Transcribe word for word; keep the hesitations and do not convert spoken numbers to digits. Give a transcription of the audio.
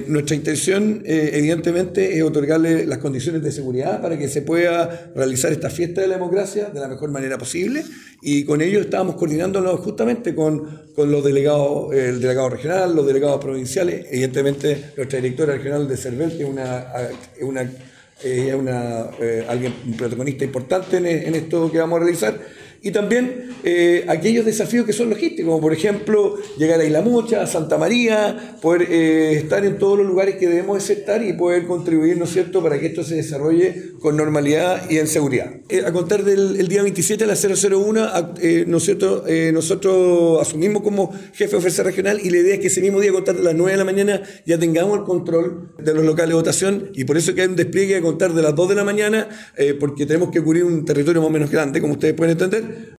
nuestra intención, eh, evidentemente, es otorgarle las condiciones de seguridad para que se pueda realizar esta fiesta de la democracia de la mejor manera posible, y con ello estábamos coordinándonos justamente con, con los delegados, eh, el delegado regional, los delegados provinciales, evidentemente nuestra directora regional de CERVEL, que es una, una, eh, una eh, alguien, un protagonista importante en, en esto que vamos a realizar. Y también eh, aquellos desafíos que son logísticos, como por ejemplo llegar a Isla Mucha, a Santa María, poder eh, estar en todos los lugares que debemos estar y poder contribuir, ¿no es cierto?, para que esto se desarrolle con normalidad y en seguridad. Eh, a contar del el día veintisiete a las cero cero uno, eh, ¿no es cierto?, eh, nosotros asumimos como jefe de oferta regional, y la idea es que ese mismo día, a contar de las nueve de la mañana, ya tengamos el control de los locales de votación, y por eso que hay un despliegue a contar de las dos de la mañana, eh, porque tenemos que cubrir un territorio más o menos grande, como ustedes pueden entender.